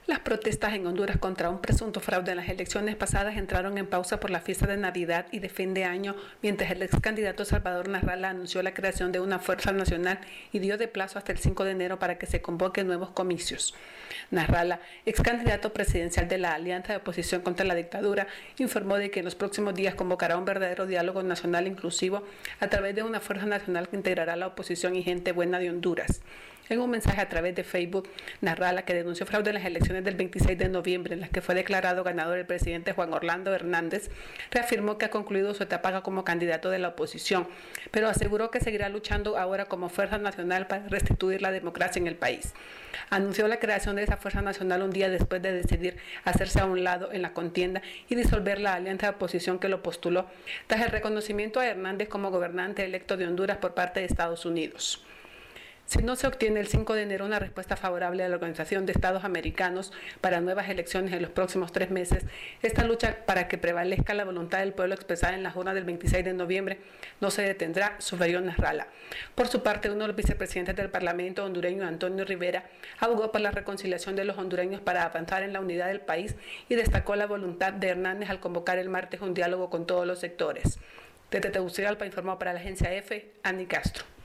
Las protestas en Honduras contra un presunto fraude en las elecciones pasadas entraron en pausa por la fiesta de Navidad y de fin de año, mientras el ex candidato Salvador Narrala anunció la creación de una fuerza nacional y dio de plazo hasta el 5 de enero para que se convoquen nuevos comicios. Narrala, ex candidato presidencial de la Alianza de Oposición contra la Dictadura, informó de que en los próximos días convocará un verdadero diálogo nacional inclusivo a través de una fuerza nacional que integrará a la oposición y gente buena de Honduras. En un mensaje a través de Facebook, Narrala, que denunció fraude en las elecciones del 26 de noviembre, en las que fue declarado ganador el presidente Juan Orlando Hernández, reafirmó que ha concluido su etapa como candidato de la oposición, pero aseguró que seguirá luchando ahora como fuerza nacional para restituir la democracia en el país. Anunció la creación de esa fuerza nacional un día después de decidir hacerse a un lado en la contienda y disolver la alianza de oposición que lo postuló, tras el reconocimiento a Hernández como gobernante electo de Honduras por parte de Estados Unidos. Si no se obtiene el 5 de enero una respuesta favorable a la Organización de Estados Americanos para nuevas elecciones en los próximos 3 meses, esta lucha para que prevalezca la voluntad del pueblo expresada en la urna del 26 de noviembre no se detendrá, subrayó Narrala. Por su parte, uno de los vicepresidentes del Parlamento hondureño, Antonio Rivera, abogó por la reconciliación de los hondureños para avanzar en la unidad del país y destacó la voluntad de Hernández al convocar el martes un diálogo con todos los sectores. Desde Tegucigalpa informó para la agencia EFE, Annie Castro.